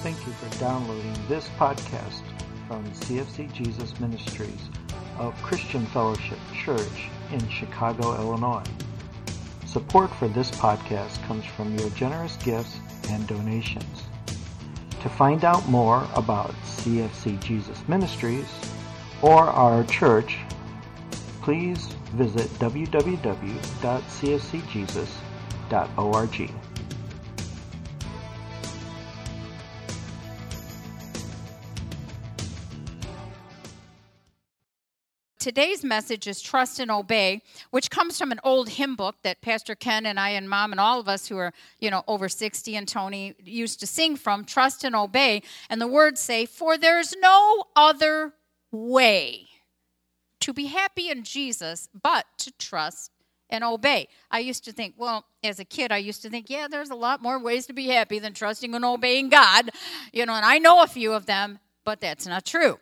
Thank you for downloading this podcast from CFC Jesus Ministries of Christian Fellowship Church in Chicago, Illinois. Support for this podcast comes from your generous gifts and donations. To find out more about CFC Jesus Ministries or our church, please visit www.cfcjesus.org. Today's message is Trust and Obey, which comes from an old hymn book that Pastor Ken and I and Mom and all of us who are, over 60 and Tony used to sing from, Trust and Obey. And the words say, "For there's no other way to be happy in Jesus but to trust and obey." I used to think, as a kid, there's a lot more ways to be happy than trusting and obeying God. And I know a few of them, but that's not true.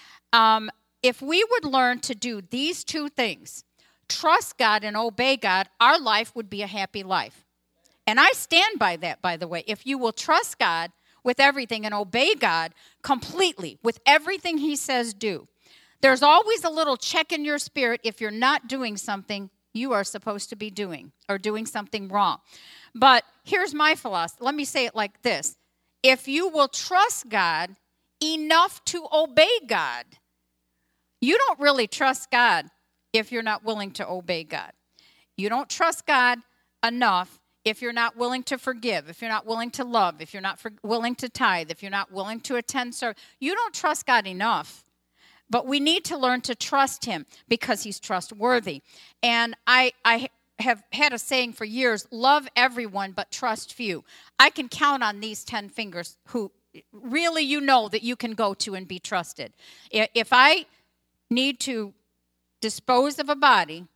If we would learn to do these two things, trust God and obey God, our life would be a happy life. And I stand by that, by the way. If you will trust God with everything and obey God completely with everything He says do, there's always a little check in your spirit if you're not doing something you are supposed to be doing or doing something wrong. But here's my philosophy. Let me say it like this. If you will trust God enough to obey God, you don't really trust God if you're not willing to obey God. You don't trust God enough if you're not willing to forgive, if you're not willing to love, if you're not willing to tithe, if you're not willing to attend service. You don't trust God enough. But we need to learn to trust Him because He's trustworthy. And I have had a saying for years, love everyone but trust few. I can count on these 10 fingers who really that you can go to and be trusted. If I need to dispose of a body,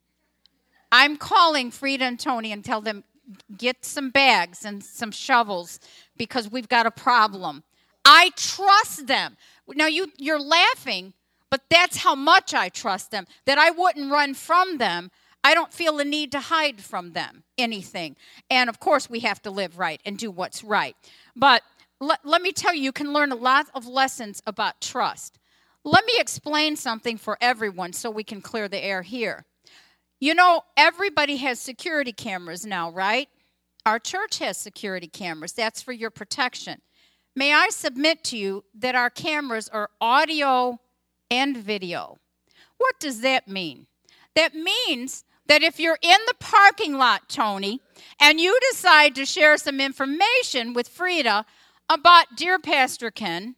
I'm calling Frida and Tony and tell them, get some bags and some shovels because we've got a problem. I trust them. Now, you're laughing, but that's how much I trust them, that I wouldn't run from them. I don't feel the need to hide from them anything. And, of course, we have to live right and do what's right. But let me tell you can learn a lot of lessons about trust. Let me explain something for everyone so we can clear the air here. Everybody has security cameras now, right? Our church has security cameras. That's for your protection. May I submit to you that our cameras are audio and video. What does that mean? That means that if you're in the parking lot, Tony, and you decide to share some information with Frida about Dear Pastor Ken,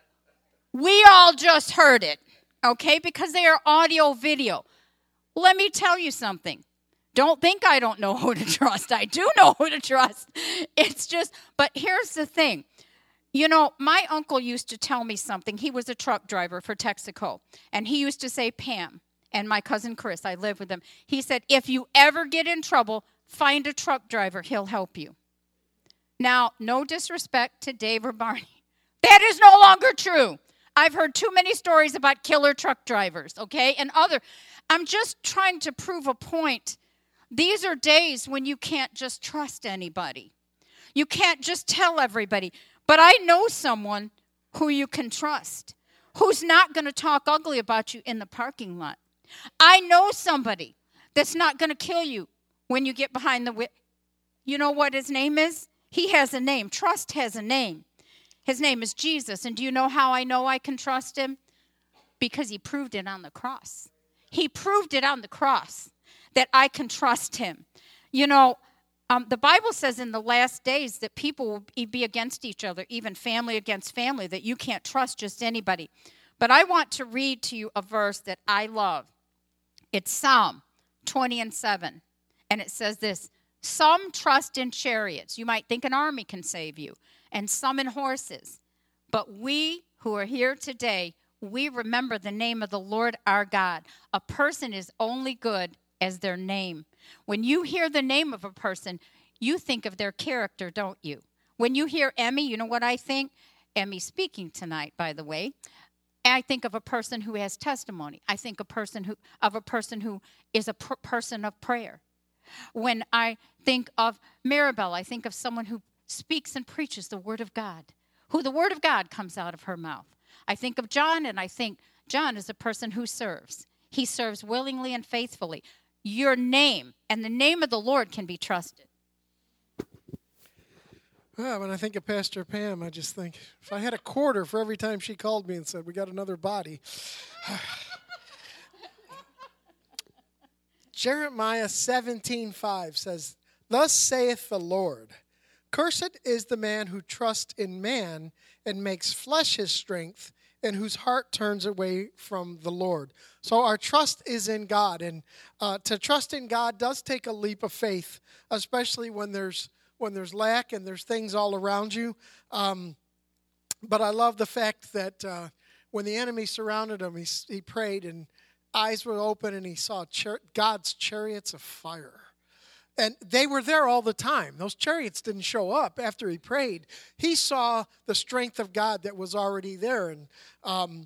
we all just heard it, okay, because they are audio video. Let me tell you something. Don't think I don't know who to trust. I do know who to trust. But here's the thing. My uncle used to tell me something. He was a truck driver for Texaco, and he used to say, Pam, and my cousin Chris, I live with him. He said, if you ever get in trouble, find a truck driver. He'll help you. Now, no disrespect to Dave or Barney. That is no longer true. I've heard too many stories about killer truck drivers, okay, I'm just trying to prove a point. These are days when you can't just trust anybody. You can't just tell everybody. But I know someone who you can trust, who's not going to talk ugly about you in the parking lot. I know somebody that's not going to kill you when you get behind the wheel. You know what his name is? He has a name. Trust has a name. His name is Jesus. And do you know how I know I can trust Him? Because He proved it on the cross. He proved it on the cross that I can trust Him. The Bible says in the last days that people will be against each other, even family against family, that you can't trust just anybody. But I want to read to you a verse that I love. It's Psalm 20:7. And it says this, some trust in chariots. You might think an army can save you. And some in horses. But we who are here today, we remember the name of the Lord our God. A person is only good as their name. When you hear the name of a person, you think of their character, don't you? When you hear Emmy, you know what I think? Emmy's speaking tonight, by the way. I think of a person who has testimony. I think of a person who is a person of prayer. When I think of Maribel, I think of someone who speaks and preaches the Word of God, who the word of God comes out of her mouth. I think of John, and I think John is a person who serves. He serves willingly and faithfully. Your name and the name of the Lord can be trusted. Well, when I think of Pastor Pam, I just think, if I had a quarter for every time she called me and said, we got another body. Jeremiah 17:5 says, thus saith the Lord, cursed is the man who trusts in man and makes flesh his strength, and whose heart turns away from the Lord. So our trust is in God, and to trust in God does take a leap of faith, especially when there's lack and there's things all around you. But I love the fact that when the enemy surrounded him, he prayed and eyes were open and he saw God's chariots of fire. And they were there all the time. Those chariots didn't show up after he prayed. He saw the strength of God that was already there. And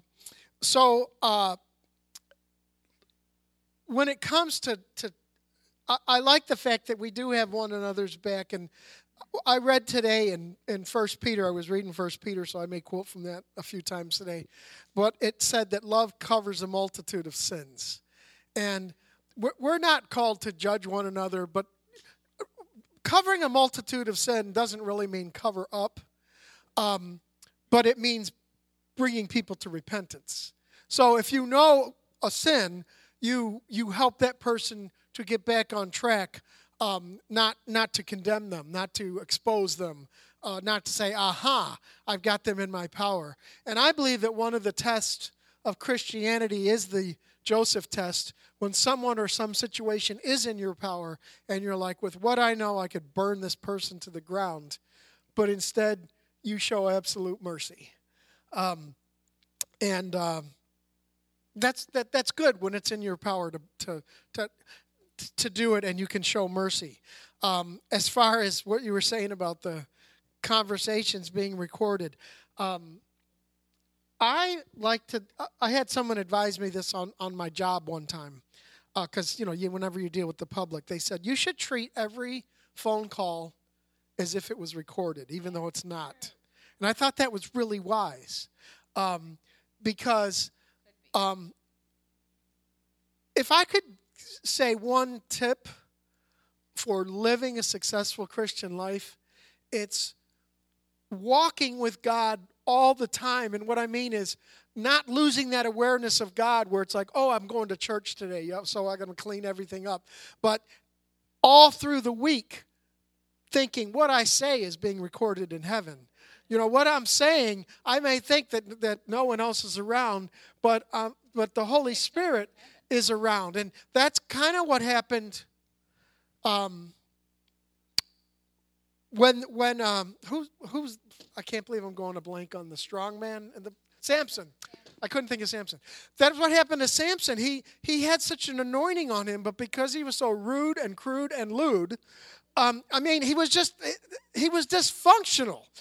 when it comes to I like the fact that we do have one another's back. And I read today in 1 Peter, I was reading 1 Peter, so I may quote from that a few times today. But it said that love covers a multitude of sins. And we're not called to judge one another, but covering a multitude of sin doesn't really mean cover up, but it means bringing people to repentance. So if you know a sin, you help that person to get back on track, not to condemn them, not to expose them, not to say, aha, I've got them in my power. And I believe that one of the tests of Christianity is the Joseph test, when someone or some situation is in your power and you're like, with what I know, I could burn this person to the ground, but instead you show absolute mercy. That's good when it's in your power to do it and you can show mercy. As far as what you were saying about the conversations being recorded, I had someone advise me this on my job one time, because whenever you deal with the public, they said you should treat every phone call as if it was recorded, even though it's not. And I thought that was really wise, because if I could say one tip for living a successful Christian life, it's walking with God all the time. And what I mean is not losing that awareness of God where it's like, oh, I'm going to church today, so I'm going to clean everything up. But all through the week, thinking what I say is being recorded in heaven. What I'm saying, I may think that no one else is around, but the Holy Spirit is around. And that's kind of what happened who's I can't believe I'm going to blank on the strong man and Samson. I couldn't think of Samson. That's what happened to Samson. He had such an anointing on him, but because he was so rude and crude and lewd, he was dysfunctional.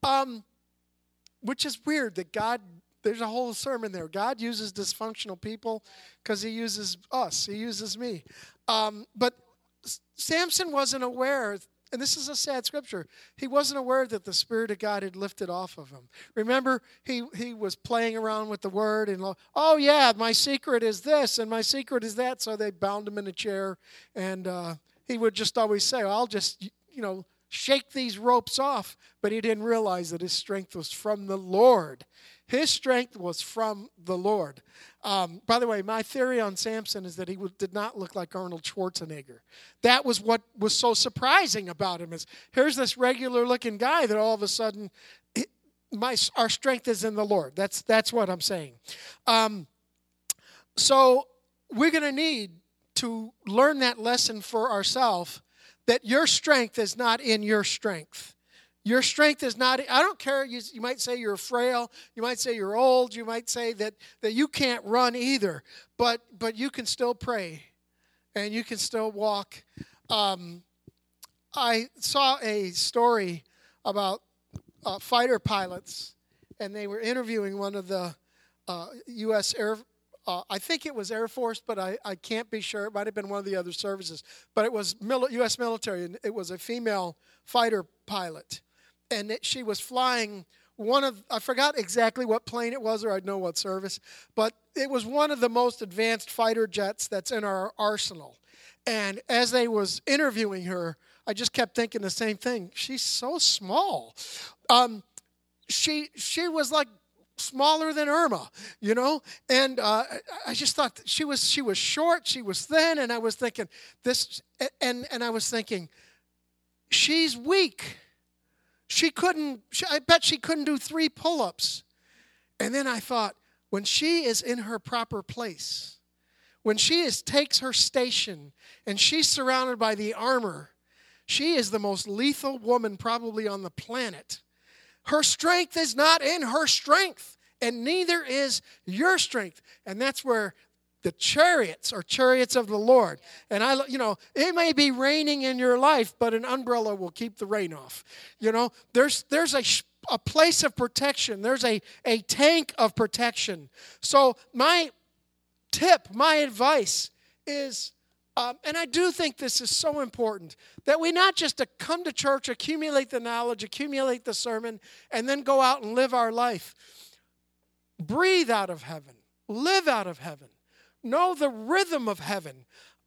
Which is weird that God, there's a whole sermon there. God uses dysfunctional people because he uses us. He uses me. But Samson wasn't aware, and this is a sad scripture, he wasn't aware that the Spirit of God had lifted off of him. Remember, he was playing around with the word and, oh yeah, my secret is this and my secret is that. So they bound him in a chair, and he would just always say, I'll just, shake these ropes off. But he didn't realize that his strength was from the Lord. His strength was from the Lord. By the way, my theory on Samson is that he did not look like Arnold Schwarzenegger. That was what was so surprising about him. Is here's this regular-looking guy that all of a sudden, our strength is in the Lord. That's what I'm saying. So we're going to need to learn that lesson for ourselves, that your strength is not in your strength. Your strength is not, I don't care, you might say you're frail, you might say you're old, you might say that you can't run either, but you can still pray and you can still walk. I saw a story about fighter pilots, and they were interviewing one of the U.S. I think it was Air Force, but I can't be sure. It might have been one of the other services. But it was U.S. military, and it was a female fighter pilot. And she was flying I forgot exactly what plane it was, or I'd know what service, but it was one of the most advanced fighter jets that's in our arsenal. And as they was interviewing her, I just kept thinking the same thing. She's so small. She was like smaller than Irma, and I just thought that she was short, she was thin, and I was thinking I was thinking, she's weak. I bet she couldn't do 3 pull-ups. And then I thought, when she is in her proper place, when she takes her station and she's surrounded by the armor, she is the most lethal woman probably on the planet. Her strength is not in her strength, and neither is your strength. And that's where the chariots are chariots of the Lord. And it may be raining in your life, but an umbrella will keep the rain off. There's a place of protection. There's a tank of protection. So my advice is, and I do think this is so important, that we not just come to church, accumulate the knowledge, accumulate the sermon, and then go out and live our life. Breathe out of heaven. Live out of heaven. Know the rhythm of heaven.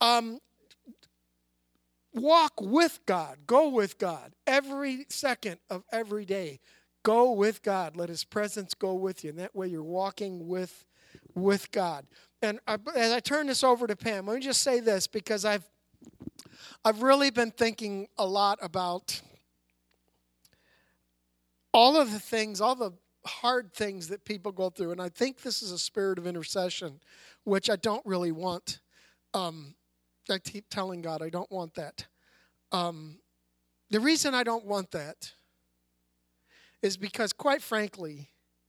Walk with God. Go with God. Every second of every day, go with God. Let His presence go with you. And that way you're walking with God. And as I turn this over to Pam, let me just say this, because I've really been thinking a lot about all of the things, all the hard things that people go through. And I think this is a spirit of intercession, which I don't really want. I keep telling God I don't want that. The reason I don't want that is because, quite frankly,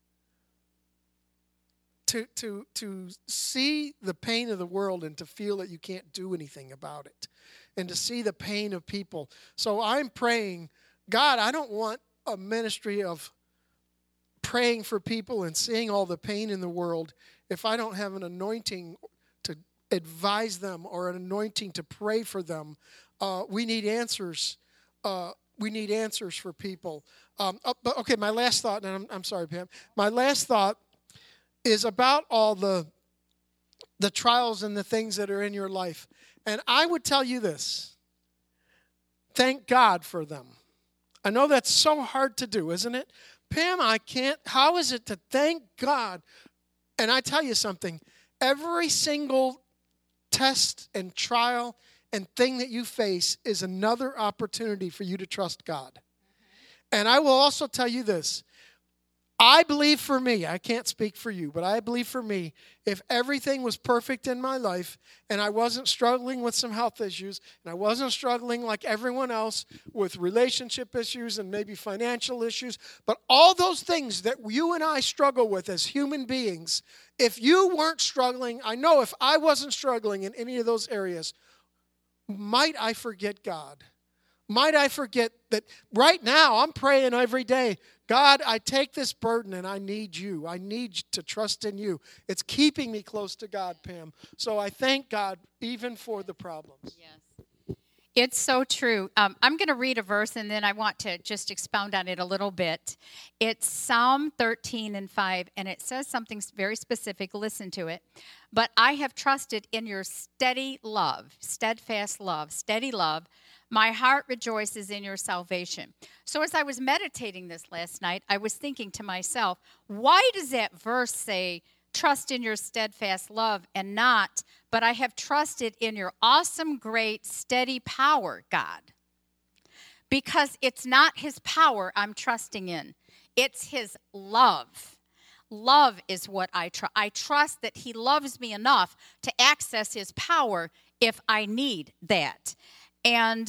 to see the pain of the world and to feel that you can't do anything about it, and to see the pain of people. So I'm praying, God, I don't want a ministry of praying for people and seeing all the pain in the world if I don't have an anointing to advise them or an anointing to pray for them. We need answers. We need answers for people. But okay, my last thought, and I'm sorry, Pam. My last thought is about all the trials and the things that are in your life. And I would tell you this. Thank God for them. I know that's so hard to do, isn't it? Pam, I can't. How is it to thank God? And I tell you something. Every single test and trial and thing that you face is another opportunity for you to trust God. And I will also tell you this. I believe for me, I can't speak for you, but I believe for me, if everything was perfect in my life and I wasn't struggling with some health issues and I wasn't struggling like everyone else with relationship issues and maybe financial issues, but all those things that you and I struggle with as human beings, if you weren't struggling, I know if I wasn't struggling in any of those areas, might I forget God? Might I forget that right now I'm praying every day, God, I take this burden and I need you. I need to trust in you. It's keeping me close to God, Pam. So I thank God even for the problems. Yes. It's so true. I'm going to read a verse and then I want to just expound on it a little bit. It's Psalm 13:5, and it says something very specific. Listen to it. But I have trusted in your steady love, steadfast love, steady love. My heart rejoices in your salvation. So as I was meditating this last night, I was thinking to myself, why does that verse say, trust in your steadfast love and not, but I have trusted in your awesome, great, steady power, God? Because it's not his power I'm trusting in. It's his love. Love is what I trust. I trust that he loves me enough to access his power if I need that. And,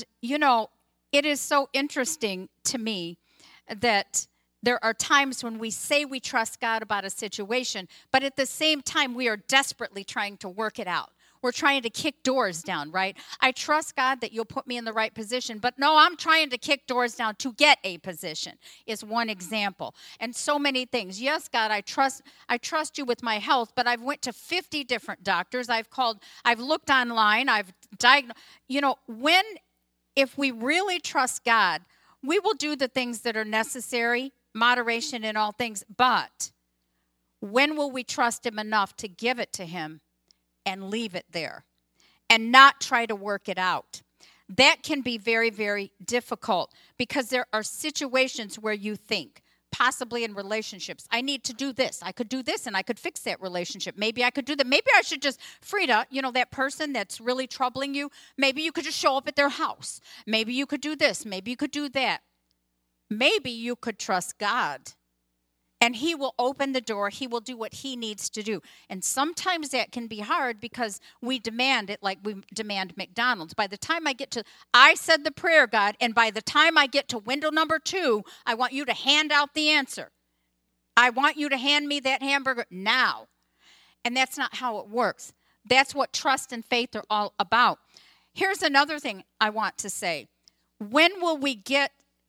it is so interesting to me that there are times when we say we trust God about a situation, but at the same time, we are desperately trying to work it out. We're trying to kick doors down, right? I trust God that you'll put me in the right position, but no, I'm trying to kick doors down to get a position is one example. And so many things. Yes, God, I trust you with my health, but I've went to 50 different doctors. I've looked online, I've diagnosed. If we really trust God, we will do the things that are necessary moderation in all things. But when will we trust him enough to give it to him and leave it there and not try to work it out? That can be very, very difficult because there are situations where you think, possibly in relationships, I need to do this. I could do this and I could fix that relationship. Maybe I could do that. Maybe I should just, Frida, that person that's really troubling you, maybe you could just show up at their house. Maybe you could do this. Maybe you could do that. Maybe you could trust God. And he will open the door. He will do what he needs to do. And sometimes that can be hard because we demand it like we demand McDonald's. By the time I said the prayer, God, and by the time I get to window number 2, I want you to hand out the answer. I want you to hand me that hamburger now. And that's not how it works. That's what trust and faith are all about. Here's another thing I want to say. When will we get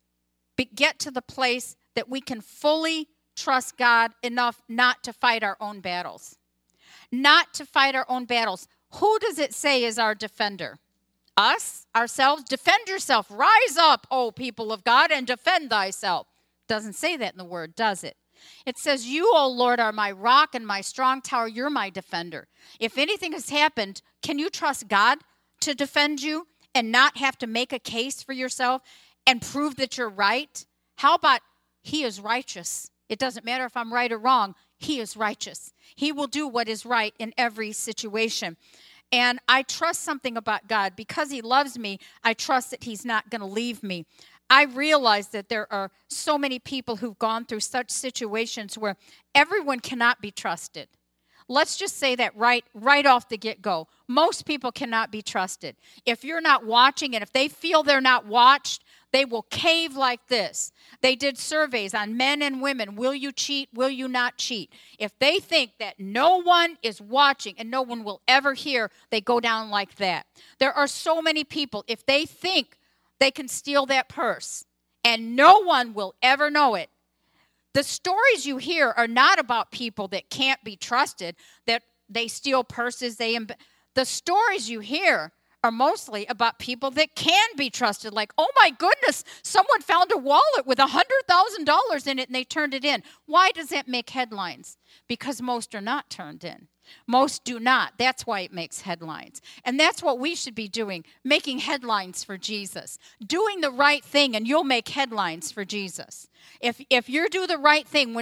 to the place that we can fully trust God enough not to fight our own battles? Not to fight our own battles. Who does it say is our defender? Us? Ourselves? Defend yourself. Rise up, O people of God, and defend thyself. Doesn't say that in the word, does it? It says, you, O Lord, are my rock and my strong tower. You're my defender. If anything has happened, can you trust God to defend you and not have to make a case for yourself and prove that you're right? How about he is righteous? It doesn't matter if I'm right or wrong. He is righteous. He will do what is right in every situation. And I trust something about God. Because he loves me, I trust that he's not going to leave me. I realize that there are so many people who've gone through such situations where everyone cannot be trusted. Let's just say that right off the get-go. Most people cannot be trusted. If you're not watching and if they feel they're not watched, they will cave like this. They did surveys on men and women. Will you cheat? Will you not cheat? If they think that no one is watching and no one will ever hear, they go down like that. There are so many people, if they think they can steal that purse and no one will ever know it, the stories you hear are not about people that can't be trusted, that they steal purses. The stories you hear are mostly about people that can be trusted. Like, oh my goodness, someone found a wallet with $100,000 in it and they turned it in. Why does that make headlines? Because most are not turned in. Most do not. That's why it makes headlines. And that's what we should be doing, making headlines for Jesus. Doing the right thing and you'll make headlines for Jesus. If you do the right thing,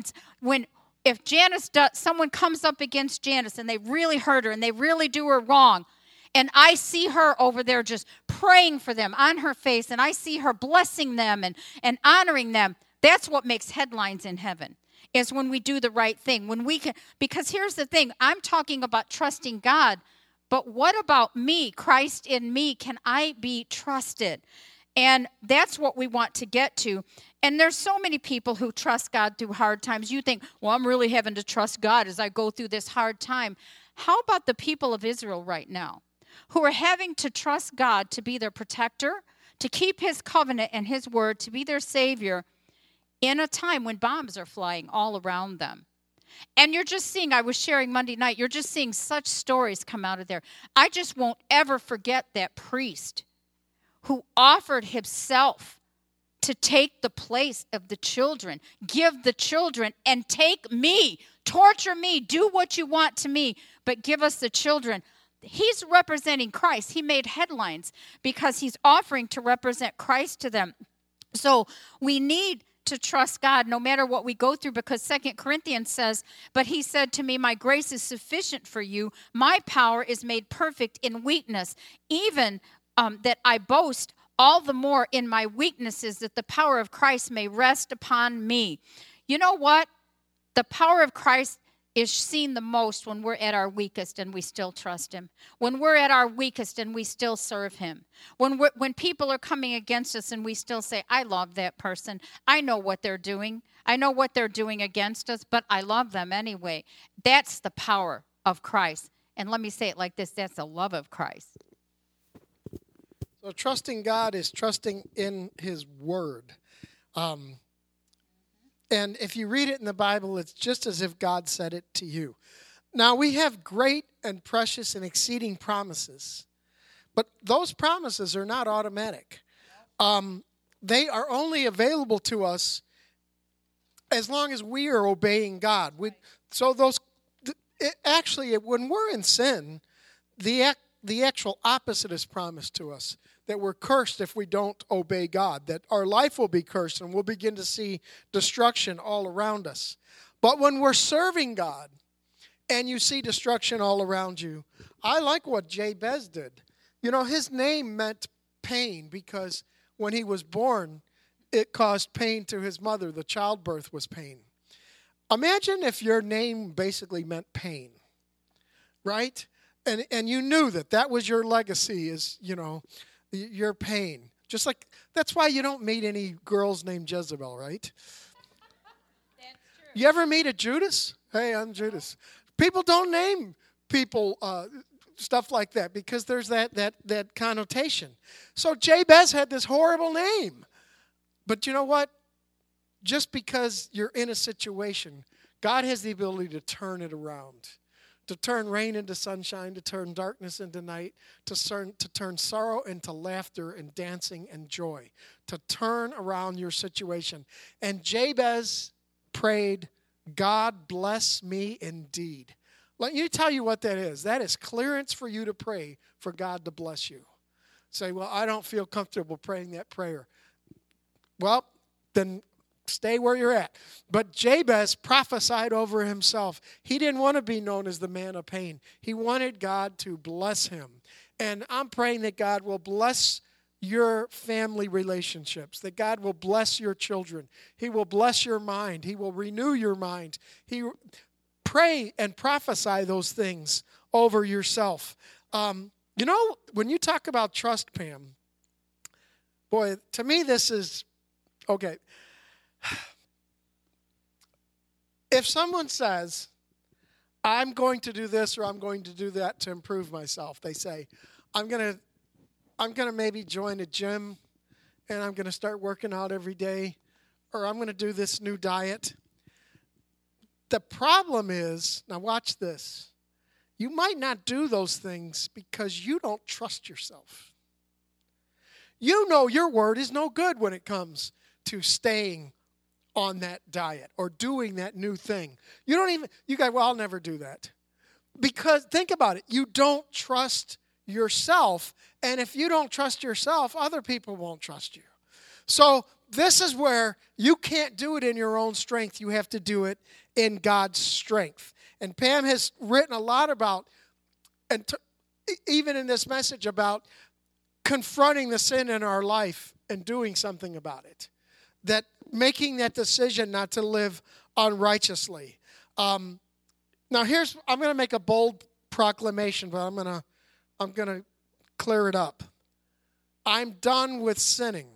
if Janice someone comes up against Janice and they really hurt her and they really do her wrong, and I see her over there just praying for them on her face, and I see her blessing them and honoring them, that's what makes headlines in heaven, is when we do the right thing. Because here's the thing, I'm talking about trusting God, but what about me, Christ in me? Can I be trusted? And that's what we want to get to. And there's so many people who trust God through hard times. You think, well, I'm really having to trust God as I go through this hard time. How about the people of Israel right now, who are having to trust God to be their protector, to keep his covenant and his word, to be their savior in a time when bombs are flying all around them? And you're just seeing, I was sharing Monday night, you're just seeing such stories come out of there. I just won't ever forget that priest who offered himself to take the place of the children, give the children, and take me, torture me, do what you want to me, but give us the children. He's representing Christ. He made headlines because he's offering to represent Christ to them. So we need to trust God no matter what we go through, because 2 Corinthians says, but he said to me, my grace is sufficient for you. My power is made perfect in weakness. Even that I boast all the more in my weaknesses, that the power of Christ may rest upon me. You know what? The power of Christ is seen the most when we're at our weakest and we still trust him. When we're at our weakest and we still serve him. When people are coming against us and we still say, I love that person. I know what they're doing. I know what they're doing against us, but I love them anyway. That's the power of Christ. And let me say it like this, that's the love of Christ. So trusting God is trusting in his word. And if you read it in the Bible, it's just as if God said it to you. Now, we have great and precious and exceeding promises, but those promises are not automatic. They are only available to us as long as we are obeying God. Actually, when we're in sin, the actual opposite is promised to us, that we're cursed if we don't obey God, that our life will be cursed and we'll begin to see destruction all around us. But when we're serving God and you see destruction all around you, I like what Jabez did. You know, his name meant pain because when he was born, it caused pain to his mother. The childbirth was pain. Imagine if your name basically meant pain, right? And you knew that was your legacy, is, you know, your pain. Just like, that's why you don't meet any girls named Jezebel, right? That's true. You ever meet a Judas? Hey, I'm Judas. People don't name people stuff like that because there's that connotation. So Jabez had this horrible name. But you know what? Just because you're in a situation, God has the ability to turn it around. To turn rain into sunshine, to turn darkness into night, to turn sorrow into laughter and dancing and joy, to turn around your situation. And Jabez prayed, God bless me indeed. Let me tell you what that is. That is clearance for you to pray for God to bless you. Say, well, I don't feel comfortable praying that prayer. Well, then stay where you're at. But Jabez prophesied over himself. He didn't want to be known as the man of pain. He wanted God to bless him. And I'm praying that God will bless your family relationships, that God will bless your children. He will bless your mind. He will renew your mind. Pray and prophesy those things over yourself. You know, when you talk about trust, Pam, boy, to me this is, okay. If someone says, I'm going to do this or I'm going to do that to improve myself, they say, I'm going to maybe join a gym and I'm going to start working out every day, or I'm going to do this new diet. The problem is, now watch this, you might not do those things because you don't trust yourself. You know your word is no good when it comes to staying on that diet or doing that new thing. You go, well, I'll never do that. Because think about it, you don't trust yourself, and if you don't trust yourself, other people won't trust you. So this is where you can't do it in your own strength. You have to do it in God's strength. And Pam has written a lot about, even in this message, about confronting the sin in our life and doing something about it. That making that decision not to live unrighteously. Now I'm going to make a bold proclamation, but I'm going to clear it up. I'm done with sinning.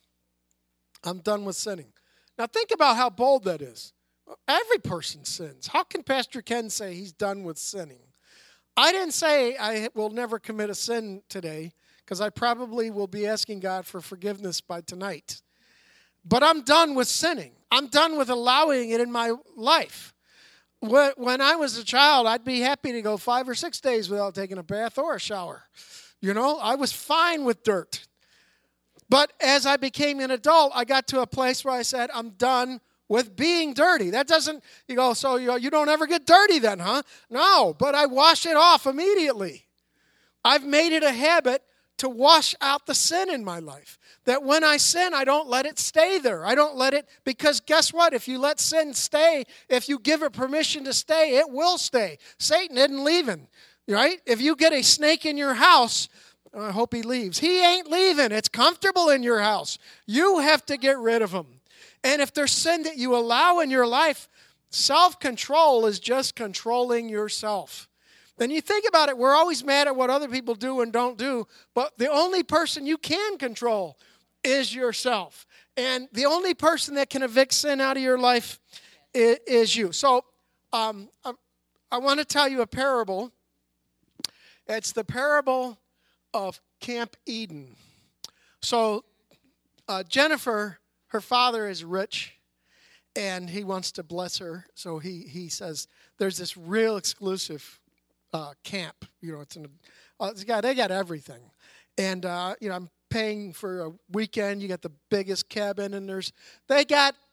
I'm done with sinning. Now think about how bold that is. Every person sins. How can Pastor Ken say he's done with sinning? I didn't say I will never commit a sin today, because I probably will be asking God for forgiveness by tonight. But I'm done with sinning. I'm done with allowing it in my life. When I was a child, I'd be happy to go 5 or 6 days without taking a bath or a shower. You know, I was fine with dirt. But as I became an adult, I got to a place where I said, I'm done with being dirty. That doesn't, you go, so you don't ever get dirty then, huh? No, but I wash it off immediately. I've made it a habit to wash out the sin in my life. That when I sin, I don't let it stay there. I don't let it, because guess what? If you let sin stay, if you give it permission to stay, it will stay. Satan isn't leaving, right? If you get a snake in your house, I hope he leaves. He ain't leaving. It's comfortable in your house. You have to get rid of him. And if there's sin that you allow in your life, self-control is just controlling yourself. Then you think about it, we're always mad at what other people do and don't do, but the only person you can control is yourself. And the only person that can evict sin out of your life is you. So I want to tell you a parable. It's the parable of Camp Eden. So Jennifer, her father is rich, and he wants to bless her. So he says, there's this real exclusive camp. You know, they got everything. And, I'm paying for a weekend. You got the biggest cabin, and they got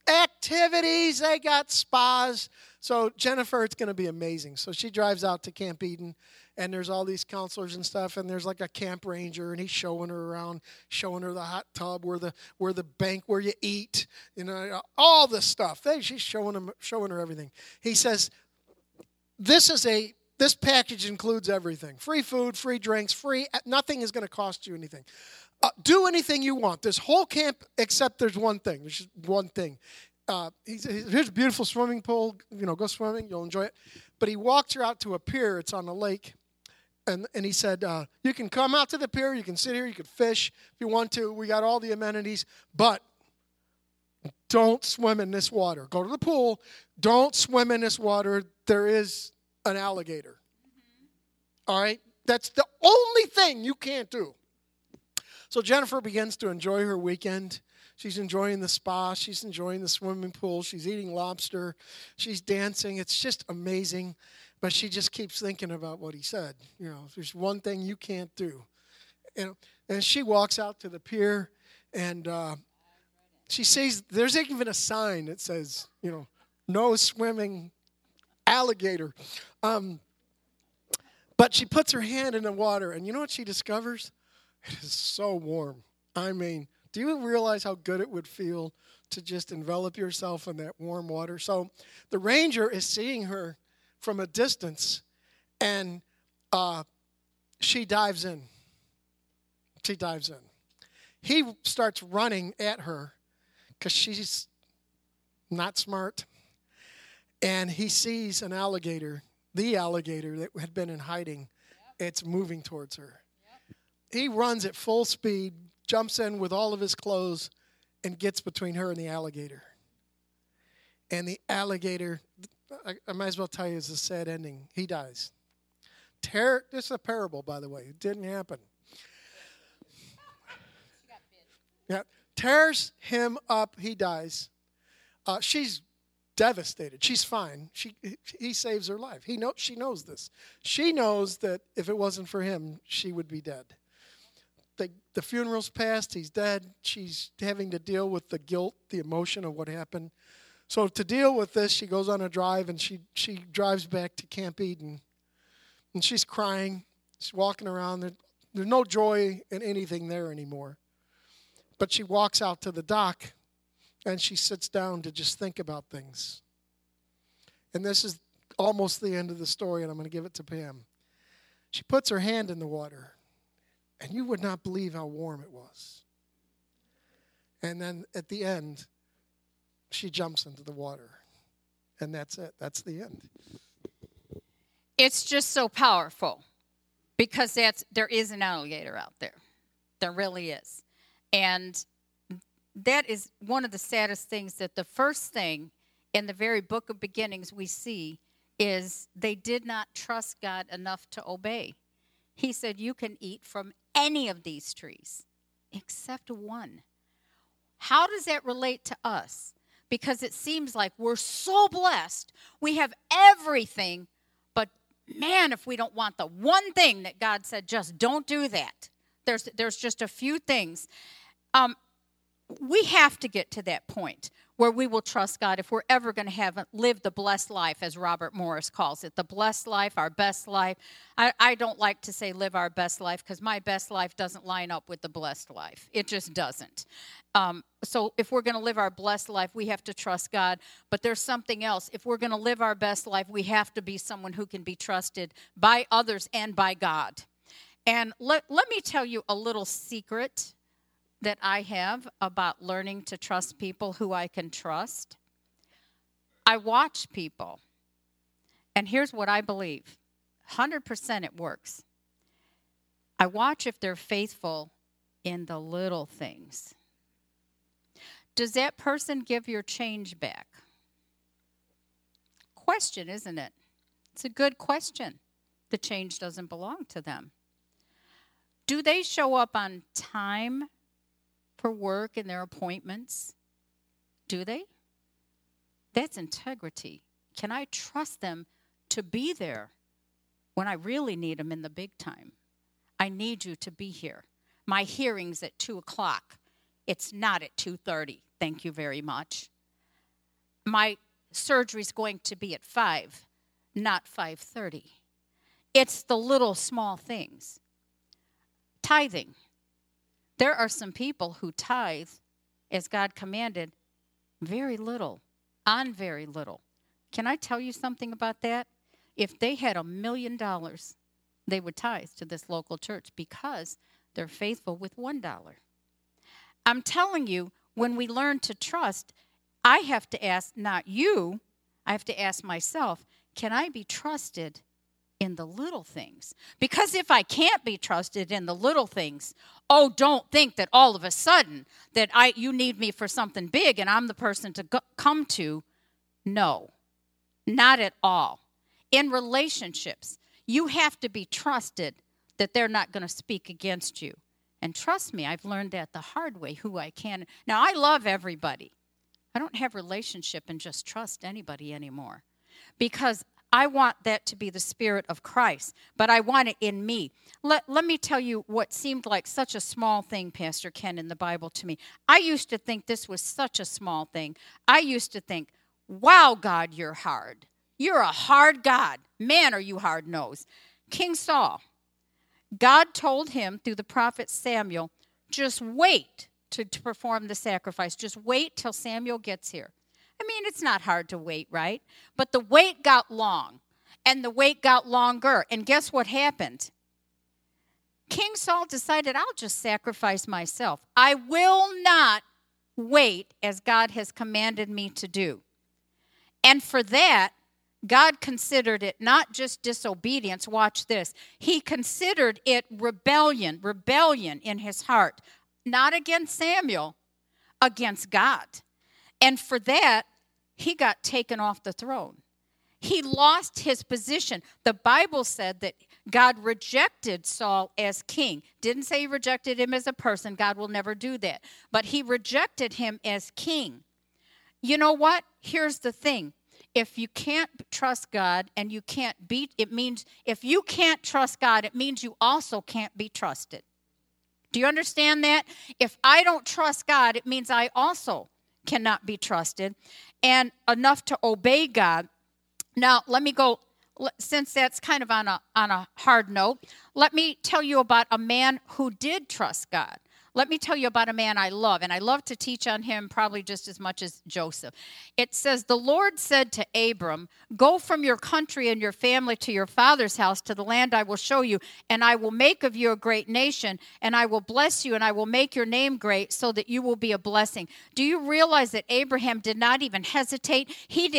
activities. They got spas. So Jennifer, it's going to be amazing. So she drives out to Camp Eden, and there's all these counselors and stuff, and there's like a camp ranger, and he's showing her around, showing her the hot tub, where the bank where you eat, all this stuff. She's showing her everything. He says, this package includes everything: free food, free drinks, free. Nothing is going to cost you anything. Do anything you want. This whole camp, except there's one thing. There's just one thing. Here's a beautiful swimming pool. Go swimming. You'll enjoy it. But he walked her out to a pier. It's on the lake. And he said, you can come out to the pier. You can sit here. You can fish if you want to. We got all the amenities. But don't swim in this water. Go to the pool. Don't swim in this water. There is an alligator. All right? That's the only thing you can't do. So Jennifer begins to enjoy her weekend. She's enjoying the spa. She's enjoying the swimming pool. She's eating lobster. She's dancing. It's just amazing. But she just keeps thinking about what he said. There's one thing you can't do. And she walks out to the pier, and she sees there's even a sign that says, no swimming alligator. But she puts her hand in the water, and you know what she discovers? It is so warm. I mean, do you realize how good it would feel to just envelop yourself in that warm water? So the ranger is seeing her from a distance, and she dives in. He starts running at her because she's not smart. And he sees an alligator, the alligator that had been in hiding. Yep. It's moving towards her. Yep. He runs at full speed, jumps in with all of his clothes, and gets between her and the alligator. And the alligator, I might as well tell you, it's a sad ending. He dies. This is a parable, by the way. It didn't happen. Yeah, tears him up. He dies. She's devastated. She's fine. He saves her life. She knows this. She knows that if it wasn't for him, she would be dead. The funeral's passed. He's dead. She's having to deal with the guilt, the emotion of what happened. So to deal with this, she goes on a drive, and she drives back to Camp Eden. And she's crying. She's walking around. There's no joy in anything there anymore. But she walks out to the dock, and she sits down to just think about things. And this is almost the end of the story, and I'm going to give it to Pam. She puts her hand in the water, and you would not believe how warm it was. And then at the end, she jumps into the water. And that's it. That's the end. It's just so powerful because there is an alligator out there. There really is. And that is one of the saddest things, that the first thing in the very book of beginnings we see is they did not trust God enough to obey. He said, you can eat from any of these trees except one. How does that relate to us? Because it seems like we're so blessed. We have everything, but man, if we don't want the one thing that God said, just don't do that. There's just a few things. We have to get to that point where we will trust God if we're ever going to live the blessed life, as Robert Morris calls it, the blessed life, our best life. I don't like to say live our best life because my best life doesn't line up with the blessed life. It just doesn't. So if we're going to live our blessed life, we have to trust God. But there's something else. If we're going to live our best life, we have to be someone who can be trusted by others and by God. And let me tell you a little secret that I have about learning to trust people who I can trust. I watch people, and here's what I believe. 100% it works. I watch if they're faithful in the little things. Does that person give your change back? Question, isn't it? It's a good question. The change doesn't belong to them. Do they show up on time for work and their appointments? Do they? That's integrity. Can I trust them to be there when I really need them in the big time? I need you to be here. My hearing's at 2:00. It's not at 2:30. Thank you very much. my surgery's going to be at 5, not 5:30. It's the little small things. Tithing. There are some people who tithe, as God commanded, very little, on very little. Can I tell you something about that? If they had $1 million, they would tithe to this local church because they're faithful with $1. I'm telling you, when we learn to trust, I have to ask, not you, I have to ask myself, can I be trusted in the little things? Because if I can't be trusted in the little things, don't think that all of a sudden that you need me for something big and I'm the person to come to. No, not at all. In relationships, you have to be trusted that they're not going to speak against you. And trust me, I've learned that the hard way, who I can. Now, I love everybody. I don't have relationship and just trust anybody anymore because I want that to be the Spirit of Christ, but I want it in me. Let me tell you what seemed like such a small thing, Pastor Ken, in the Bible to me. I used to think this was such a small thing. I used to think, wow, God, you're hard. You're a hard God. Man, are you hard-nosed. King Saul, God told him through the prophet Samuel, just wait to perform the sacrifice. Just wait till Samuel gets here. I mean, it's not hard to wait, right? But the wait got long, and the wait got longer. And guess what happened? King Saul decided, I'll just sacrifice myself. I will not wait as God has commanded me to do. And for that, God considered it not just disobedience. Watch this. He considered it rebellion in his heart. Not against Samuel, against God. And for that, he got taken off the throne. He lost his position. The Bible said that God rejected Saul as king. Didn't say he rejected him as a person. God will never do that. But he rejected him as king. You know what? Here's the thing. If you can't trust God and you can't it means if you can't trust God, it means you also can't be trusted. Do you understand that? If I don't trust God, it means I also cannot be trusted and enough to obey God. Now, let me go, since that's kind of on a hard note, let me tell you about a man who did trust God. Let me tell you about a man I love, and I love to teach on him probably just as much as Joseph. It says, the Lord said to Abram, go from your country and your family to your father's house to the land I will show you, and I will make of you a great nation, and I will bless you, and I will make your name great so that you will be a blessing. Do you realize that Abraham did not even hesitate?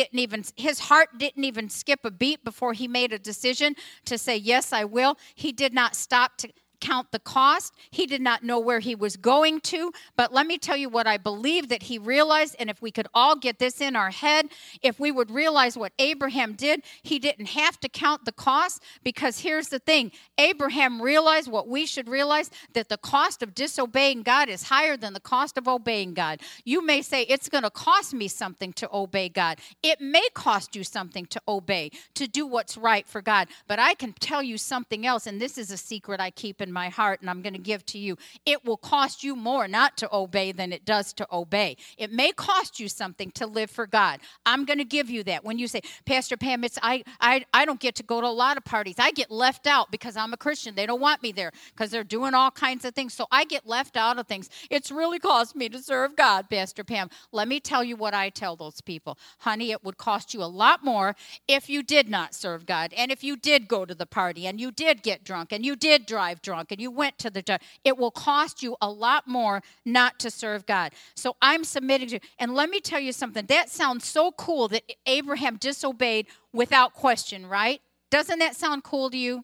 His heart didn't even skip a beat before he made a decision to say, yes, I will. He did not stop to count the cost. He did not know where he was going to, but let me tell you what I believe that he realized, and if we could all get this in our head, if we would realize what Abraham did, he didn't have to count the cost, because here's the thing, Abraham realized what we should realize, that the cost of disobeying God is higher than the cost of obeying God. You may say, it's going to cost me something to obey God. It may cost you something to obey, to do what's right for God, but I can tell you something else, and this is a secret I keep in my heart and I'm going to give to you. It will cost you more not to obey than it does to obey. It may cost you something to live for God. I'm going to give you that. When you say, Pastor Pam, I don't get to go to a lot of parties. I get left out because I'm a Christian. They don't want me there because they're doing all kinds of things. So I get left out of things. It's really cost me to serve God, Pastor Pam. Let me tell you what I tell those people. Honey, it would cost you a lot more if you did not serve God, and if you did go to the party and you did get drunk and you did drive drunk and you went to the judge. It will cost you a lot more not to serve God. So I'm submitting to, and let me tell you something. That sounds so cool that Abraham disobeyed without question, right? Doesn't that sound cool to you?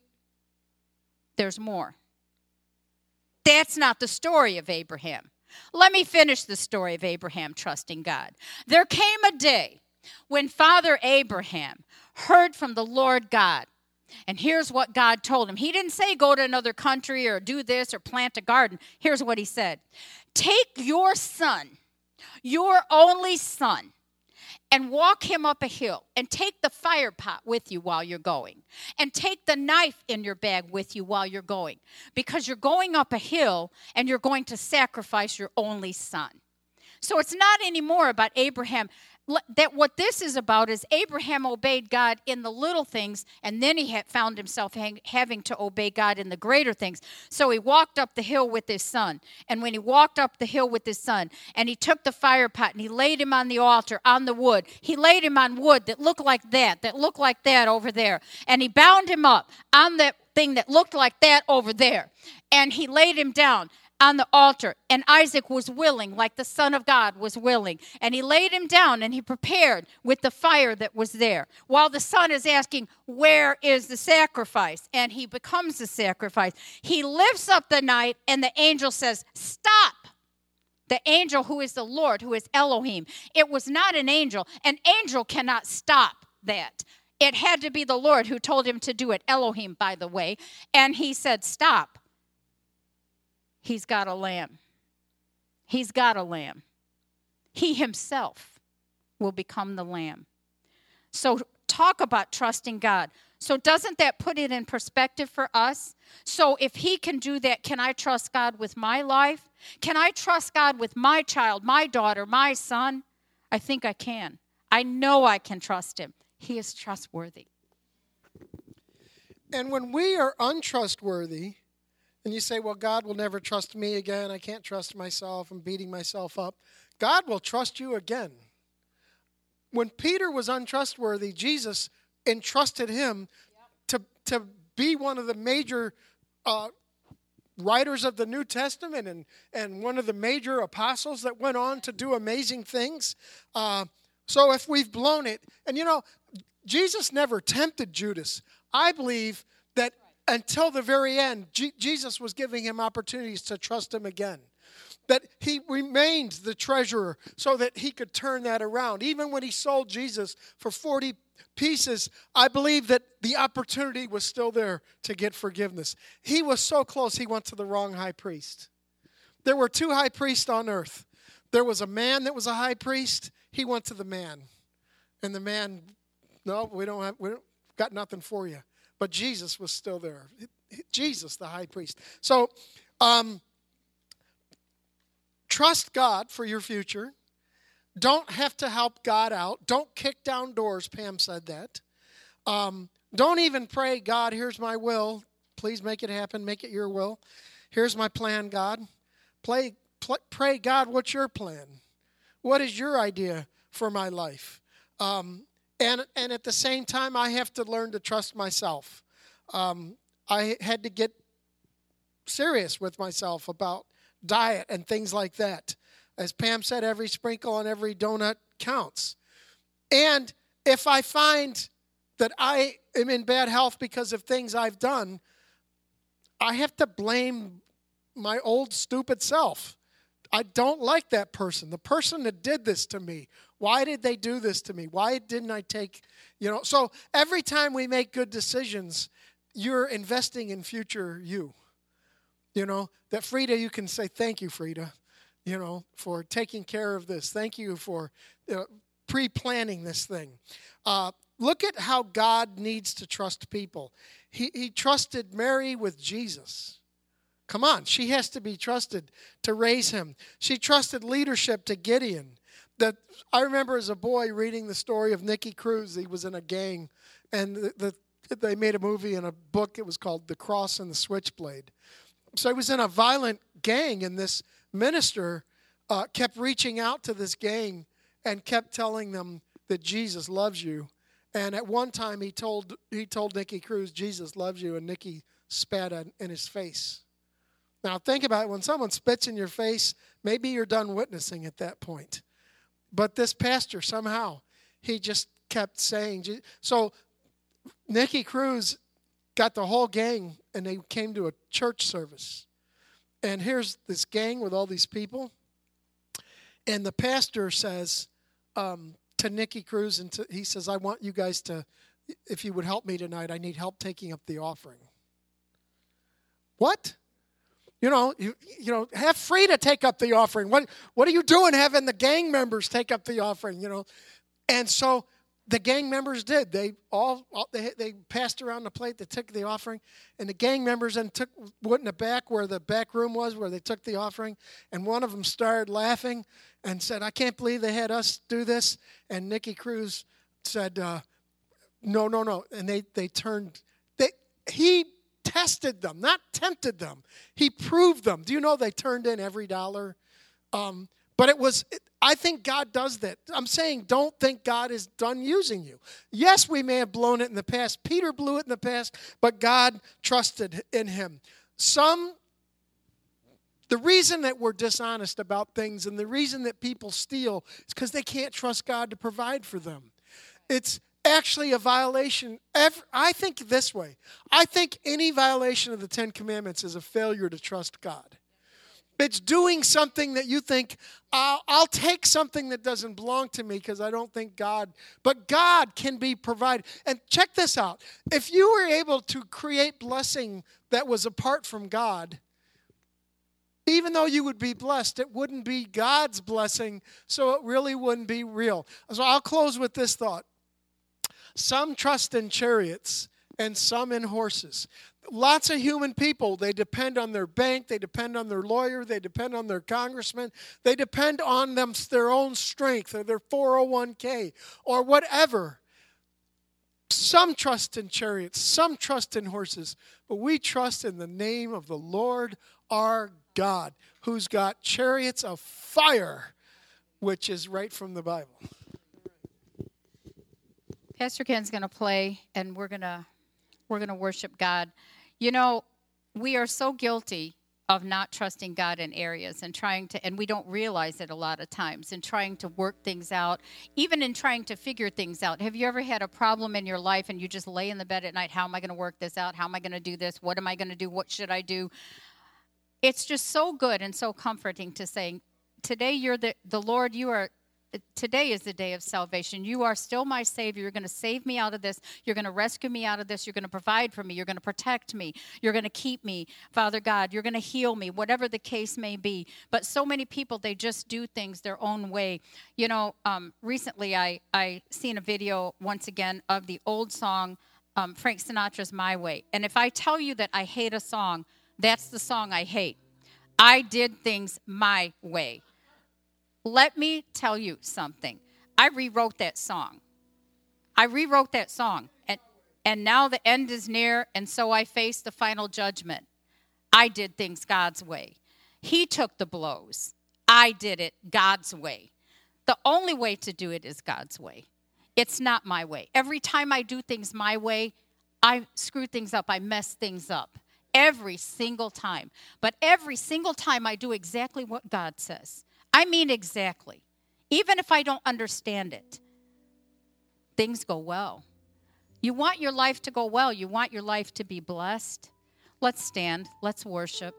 There's more. That's not the story of Abraham. Let me finish the story of Abraham trusting God. There came a day when Father Abraham heard from the Lord God. And here's what God told him. He didn't say go to another country or do this or plant a garden. Here's what he said. Take your son, your only son, and walk him up a hill, and take the fire pot with you while you're going, and take the knife in your bag with you while you're going, because you're going up a hill and you're going to sacrifice your only son. So it's not anymore about Abraham that what this is about is Abraham obeyed God in the little things, and then he found himself having to obey God in the greater things. So he walked up the hill with his son. And when he walked up the hill with his son, and he took the fire pot and he laid him on the altar, on the wood. He laid him on wood that looked like that over there. And he bound him up on that thing that looked like that over there. And he laid him down on the altar, and Isaac was willing, like the Son of God was willing. And he laid him down, and he prepared with the fire that was there. While the son is asking, where is the sacrifice? And he becomes the sacrifice. He lifts up the knife, and the angel says, stop. The angel who is the Lord, who is Elohim. It was not an angel. An angel cannot stop that. It had to be the Lord who told him to do it. Elohim, by the way. And he said, stop. He's got a lamb. He's got a lamb. He himself will become the lamb. So talk about trusting God. So doesn't that put it in perspective for us? So if he can do that, can I trust God with my life? Can I trust God with my child, my daughter, my son? I think I can. I know I can trust him. He is trustworthy. And when we are untrustworthy, and you say, well, God will never trust me again. I can't trust myself. I'm beating myself up. God will trust you again. When Peter was untrustworthy, Jesus entrusted him to be one of the major writers of the New Testament and one of the major apostles that went on to do amazing things. So if we've blown it, and Jesus never tempted Judas. I believe that until the very end, Jesus was giving him opportunities to trust him again. That he remained the treasurer so that he could turn that around. Even when he sold Jesus for 40 pieces, I believe that the opportunity was still there to get forgiveness. He was so close, he went to the wrong high priest. There were two high priests on earth. There was a man that was a high priest. He went to the man. And the man, no, we don't got nothing for you. But Jesus was still there. Jesus, the high priest. So, trust God for your future. Don't have to help God out. Don't kick down doors. Pam said that. Don't even pray, God, here's my will. Please make it happen. Make it your will. Here's my plan, God. Pray, God, what's your plan? What is your idea for my life? And at the same time, I have to learn to trust myself. I had to get serious with myself about diet and things like that. As Pam said, every sprinkle on every donut counts. And if I find that I am in bad health because of things I've done, I have to blame my old stupid self. I don't like that person. The person that did this to me. Why did they do this to me? Why didn't I take, So every time we make good decisions, you're investing in future you. That Frida, you can say, thank you, Frida, for taking care of this. Thank you for pre-planning this thing. Look at how God needs to trust people. He trusted Mary with Jesus. Come on, she has to be trusted to raise him. She trusted leadership to Gideon. I remember as a boy reading the story of Nicky Cruz. He was in a gang, and they made a movie and a book. It was called The Cross and the Switchblade. So he was in a violent gang, and this minister kept reaching out to this gang and kept telling them that Jesus loves you. And at one time he told Nicky Cruz, Jesus loves you, and Nicky spat in his face. Now think about it. When someone spits in your face, maybe you're done witnessing at that point. But this pastor, somehow, he just kept saying. So Nicky Cruz got the whole gang, and they came to a church service. And here's this gang with all these people. And the pastor says to Nicky Cruz, he says, I want you guys to, if you would help me tonight, I need help taking up the offering. What? Have Frida take up the offering. What are you doing having the gang members take up the offering, And so the gang members did. They passed around the plate. They took the offering, and the gang members then went in the back where the back room was, where they took the offering. And one of them started laughing and said, "I can't believe they had us do this." And Nicky Cruz said, "No." And they turned. He tested them, not tempted them. He proved them. Do you know they turned in every dollar? But I think God does that. I'm saying don't think God is done using you. Yes, we may have blown it in the past. Peter blew it in the past, but God trusted in him. The reason that we're dishonest about things and the reason that people steal is because they can't trust God to provide for them. It's actually a violation. I think this way. I think any violation of the Ten Commandments is a failure to trust God. It's doing something that you think, I'll take something that doesn't belong to me because I don't think God, but God can be provided. And check this out. If you were able to create blessing that was apart from God, even though you would be blessed, it wouldn't be God's blessing, so it really wouldn't be real. So I'll close with this thought. Some trust in chariots and some in horses. Lots of human people, they depend on their bank, they depend on their lawyer, they depend on their congressman, they depend on their own strength or their 401k or whatever. Some trust in chariots, some trust in horses, but we trust in the name of the Lord our God, who's got chariots of fire, which is right from the Bible. Pastor Ken's going to play, and we're going to worship God. You know, we are so guilty of not trusting God in areas and we don't realize it a lot of times, and trying to work things out, even in trying to figure things out. Have you ever had a problem in your life and you just lay in the bed at night? How am I going to work this out? How am I going to do this? What am I going to do? What should I do? It's just so good and so comforting to say, today you're the Lord, today is the day of salvation. You are still my Savior. You're going to save me out of this. You're going to rescue me out of this. You're going to provide for me. You're going to protect me. You're going to keep me, Father God. You're going to heal me, whatever the case may be. But so many people, they just do things their own way. You know, recently I seen a video once again of the old song, Frank Sinatra's My Way. And if I tell you that I hate a song, that's the song I hate. I did things my way. Let me tell you something. I rewrote that song. And now the end is near, and so I face the final judgment. I did things God's way. He took the blows. I did it God's way. The only way to do it is God's way. It's not my way. Every time I do things my way, I screw things up. I mess things up. Every single time. But every single time I do exactly what God says. I mean exactly. Even if I don't understand it, things go well. You want your life to go well. You want your life to be blessed. Let's stand. Let's worship.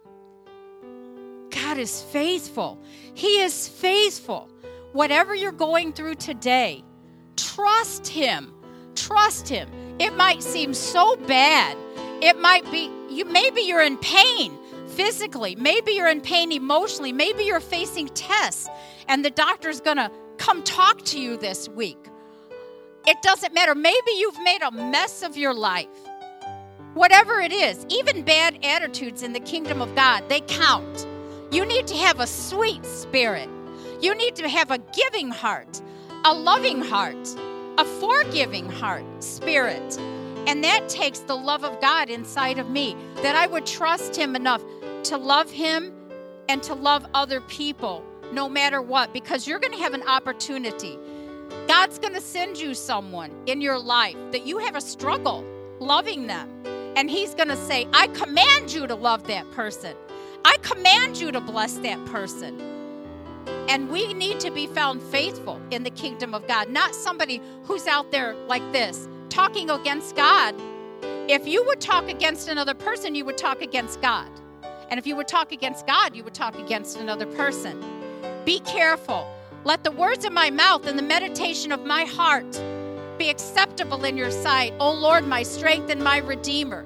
God is faithful. He is faithful. Whatever you're going through today, trust Him. Trust Him. It might seem so bad. It might be, maybe you're in pain. Physically, maybe you're in pain emotionally, maybe you're facing tests and the doctor's going to come talk to you this week. It doesn't matter. Maybe you've made a mess of your life. Whatever it is, even bad attitudes in the kingdom of God, they count. You need to have a sweet spirit. You need to have a giving heart, a loving heart, a forgiving heart, spirit. And that takes the love of God inside of me, that I would trust Him enough to love Him and to love other people no matter what, because you're going to have an opportunity. God's going to send you someone in your life that you have a struggle loving them. And He's going to say, I command you to love that person. I command you to bless that person. And we need to be found faithful in the kingdom of God, not somebody who's out there like this, talking against God. If you would talk against another person, you would talk against God. And if you would talk against God, you would talk against another person. Be careful. Let the words of my mouth and the meditation of my heart be acceptable in your sight. O Lord, my strength and my redeemer.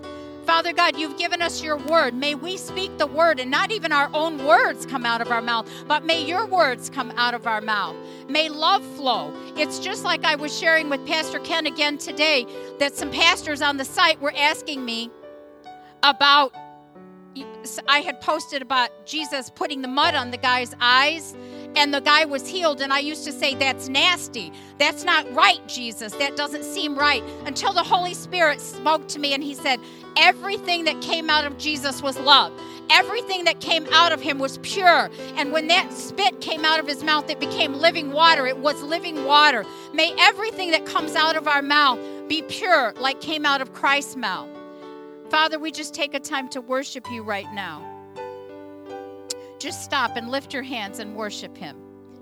Father God, you've given us your word. May we speak the word, and not even our own words come out of our mouth, but may your words come out of our mouth. May love flow. It's just like I was sharing with Pastor Ken again today, that some pastors on the site were asking me about, I had posted about Jesus putting the mud on the guy's eyes, and the guy was healed, and I used to say, that's nasty. That's not right, Jesus. That doesn't seem right. Until the Holy Spirit spoke to me, and he said, everything that came out of Jesus was love. Everything that came out of him was pure. And when that spit came out of his mouth, it became living water. It was living water. May everything that comes out of our mouth be pure, like came out of Christ's mouth. Father, we just take a time to worship you right now. Just stop and lift your hands and worship him.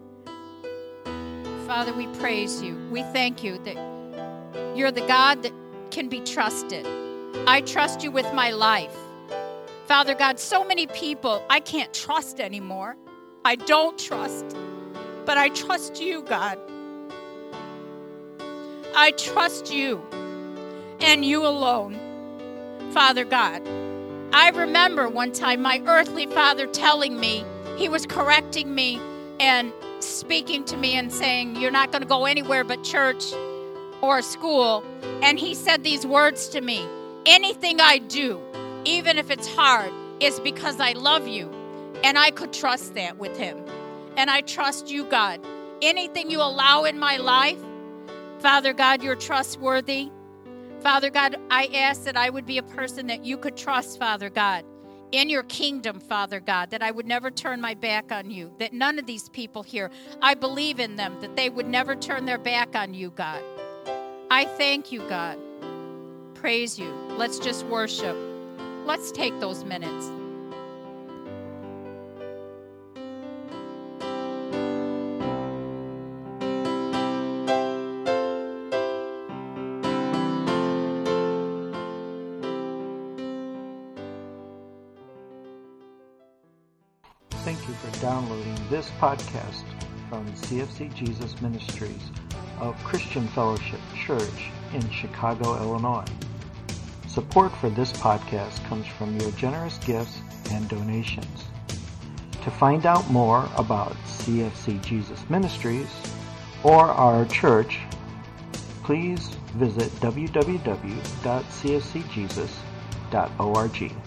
Father, we praise you. We thank you that you're the God that can be trusted. I trust you with my life. Father God, so many people I can't trust anymore. I don't trust, but I trust you, God. I trust you and you alone, Father God. I remember one time my earthly father telling me, he was correcting me and speaking to me and saying, you're not going to go anywhere but church or school. And he said these words to me, anything I do, even if it's hard, is because I love you. And I could trust that with him. And I trust you, God. Anything you allow in my life, Father God, you're trustworthy. Father God, I ask that I would be a person that you could trust, Father God, in your kingdom, Father God, that I would never turn my back on you, that none of these people here, I believe in them, that they would never turn their back on you, God. I thank you, God. Praise you. Let's just worship. Let's take those minutes. Thank you for downloading this podcast from CFC Jesus Ministries of Christian Fellowship Church in Chicago, Illinois. Support for this podcast comes from your generous gifts and donations. To find out more about CFC Jesus Ministries or our church, please visit www.cfcjesus.org.